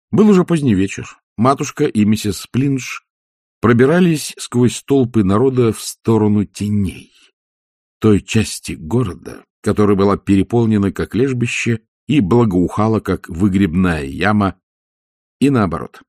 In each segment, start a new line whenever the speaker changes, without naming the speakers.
Был уже поздний вечер. Матушка и миссис Плинш пробирались сквозь толпы народа в сторону теней, той части города, которая была переполнена как лежбище и благоухала как выгребная яма, и наоборот.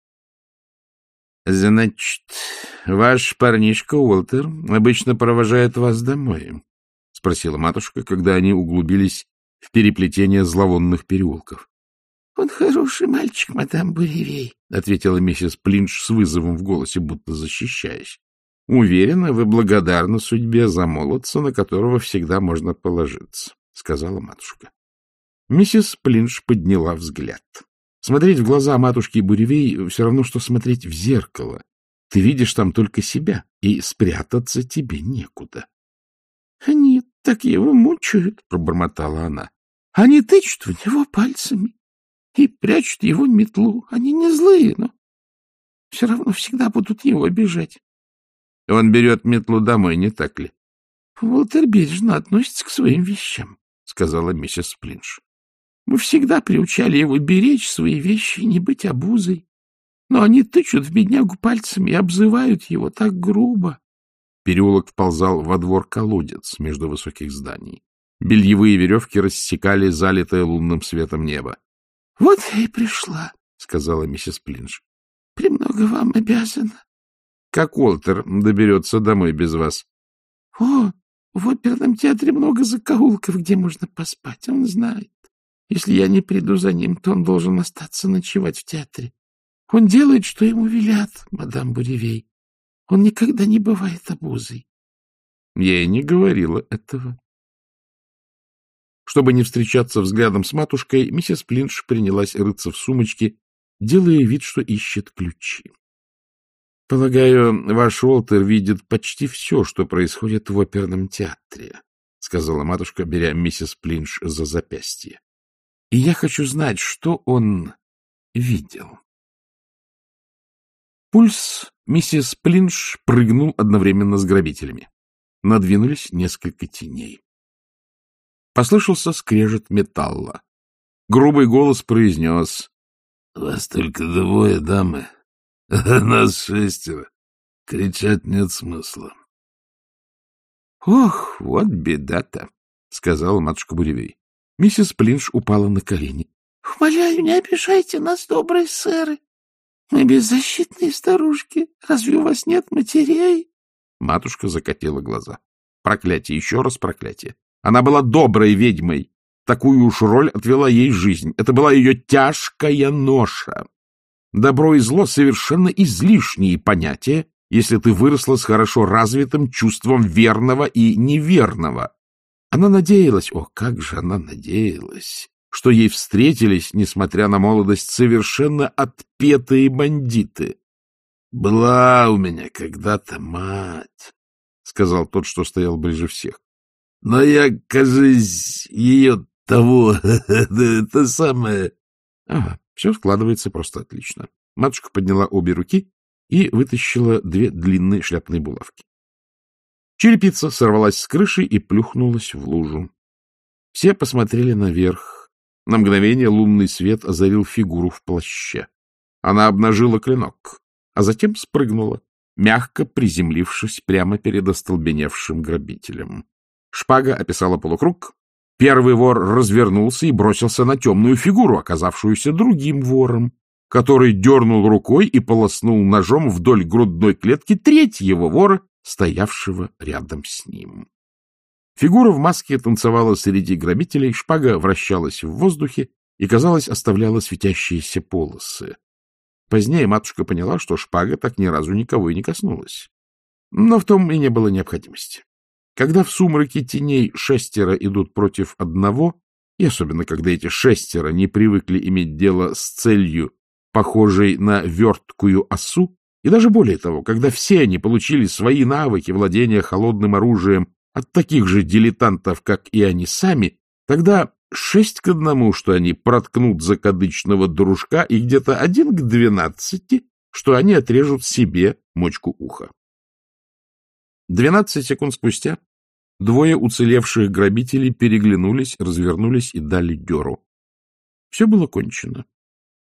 — Значит, ваш парнишка Уолтер обычно провожает вас домой? — спросила матушка, когда они углубились в переплетение зловонных переулков. — Он хороший мальчик, мадам Буревей, — ответила миссис Плинш с вызовом в голосе, будто защищаясь. — Уверена, вы благодарны судьбе за молодца, на которого всегда можно положиться, — сказала матушка. Миссис Плинш подняла взгляд. Смотреть в глаза матушки Буревей все равно, что смотреть в зеркало. Ты видишь там только себя, и спрятаться тебе некуда. — Они так его мучают, — пробормотала она. — Они тычут в него пальцами и прячут его метлу. Они не злые, но все равно всегда будут его обижать. — Он берет метлу домой, не так ли? — Уолтер бережно относится к своим вещам, — сказала миссис Плинш. Мы всегда приучали его беречь свои вещи и не быть обузой. Но они тычут в беднягу пальцами и обзывают его так грубо. Переулок вползал во двор-колодец между высоких зданий. Бельевые веревки рассекали залитое лунным светом небо. — Вот я и пришла, — сказала миссис Плинш. — Премного вам обязана. — Как Уолтер доберется домой без вас? — О, в оперном театре много закоулков, где можно поспать, он знает. Если я не приду за ним, то он должен остаться ночевать в театре. Он делает, что ему велят, мадам Буревей. Он никогда не бывает обузой. Я и не говорила этого. Чтобы не встречаться взглядом с матушкой, миссис Плинш принялась рыться в сумочке, делая вид, что ищет ключи. — Полагаю, ваш Уолтер видит почти все, что происходит в оперном театре, — сказала матушка, беря миссис Плинш за запястье. — И я хочу знать, что он видел. Пульс миссис Плинш прыгнул одновременно с грабителями. Надвинулись несколько теней. Послышался скрежет металла. Грубый голос произнес: — Вас только двое, дамы, а нас 6. Кричать нет смысла. — Ох, вот беда-то, — сказала матушка Буревей. Миссис Плинш упала на колени. — Умоляю, не обижайте нас, добрые сэры. Мы беззащитные старушки. Разве у вас нет матерей? Матушка закатила глаза. Проклятие, еще раз проклятие. Она была доброй ведьмой. Такую уж роль отвела ей жизнь. Это была ее тяжкая ноша. Добро и зло — совершенно излишние понятия, если ты выросла с хорошо развитым чувством верного и неверного. Она надеялась, о, как же она надеялась, что ей встретились, несмотря на молодость, совершенно отпетые бандиты. — Была у меня когда-то мать, — сказал тот, что стоял ближе всех. — Но я, кажись, ее того, это самое... Ага, все складывается просто отлично. Матушка подняла обе руки и вытащила 2 длинные шляпные булавки. Черепица сорвалась с крыши и плюхнулась в лужу. Все посмотрели наверх. На мгновение лунный свет озарил фигуру в плаще. Она обнажила клинок, а затем спрыгнула, мягко приземлившись прямо перед остолбеневшим грабителем. Шпага описала полукруг. Первый вор развернулся и бросился на темную фигуру, оказавшуюся другим вором, который дернул рукой и полоснул ножом вдоль грудной клетки 3-го вора, стоявшего рядом с ним. Фигура в маске танцевала среди грабителей, шпага вращалась в воздухе и, казалось, оставляла светящиеся полосы. Позднее матушка поняла, что шпага так ни разу никого и не коснулась. Но в том и не было необходимости. Когда в сумраке теней 6 идут против одного, и особенно когда эти 6 не привыкли иметь дело с целью, похожей на верткую осу, и даже более того, когда все они получили свои навыки владения холодным оружием от таких же дилетантов, как и они сами, тогда 6-1, что они проткнут закадычного дружка, и где-то 1-12, что они отрежут себе мочку уха. 12 секунд спустя 2 уцелевших грабителей переглянулись, развернулись и дали дёру. Все было кончено.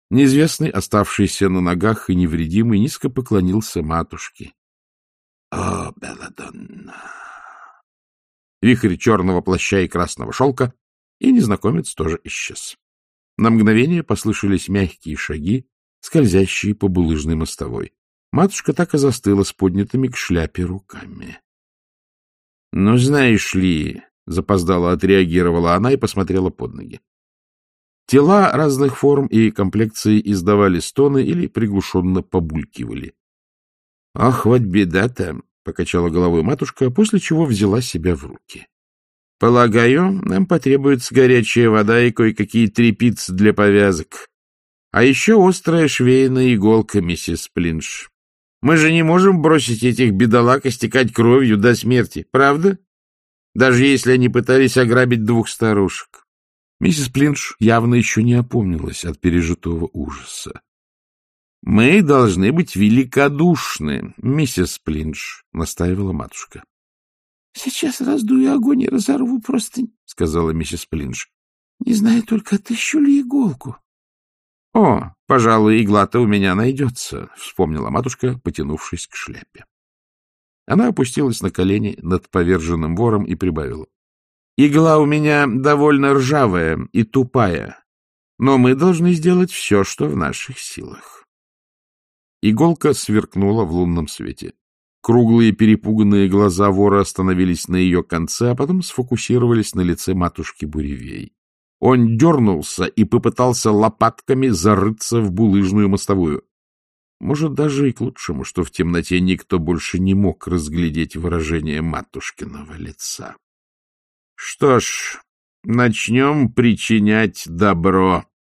Неизвестный, оставшийся на ногах и невредимый, низко поклонился матушке. — О, Белладонна! Вихрь черного плаща и красного шелка, и незнакомец тоже исчез. На мгновение послышались мягкие шаги, скользящие по булыжной мостовой. Матушка так и застыла с поднятыми к шляпе руками. — Ну, знаешь ли, — запоздало отреагировала она и посмотрела под ноги. Тела разных форм и комплекций издавали стоны или приглушенно побулькивали. — Ах, вот беда-то! — покачала головой матушка, после чего взяла себя в руки. — Полагаю, нам потребуется горячая вода и кое-какие тряпицы для повязок. А еще острая швейная иголка, миссис Плинш. Мы же не можем бросить этих бедолаг истекать кровью до смерти, правда? Даже если они пытались ограбить 2 старушек. Миссис Плинш явно еще не опомнилась от пережитого ужаса. — Мы должны быть великодушны, миссис Плинш, — настаивала матушка. — Сейчас раздую огонь и разорву простынь, — сказала миссис Плинш. — Не знаю только, отыщу ли иголку. — О, пожалуй, игла-то у меня найдется, — вспомнила матушка, потянувшись к шляпе. Она опустилась на колени над поверженным вором и прибавила. — Игла у меня довольно ржавая и тупая, но мы должны сделать все, что в наших силах. Иголка сверкнула в лунном свете. Круглые перепуганные глаза вора остановились на ее конце, а потом сфокусировались на лице матушки Буревей. Он дернулся и попытался лопатками зарыться в булыжную мостовую. Может, даже и к лучшему, что в темноте никто больше не мог разглядеть выражение матушкиного лица. — Что ж, начнем причинять добро,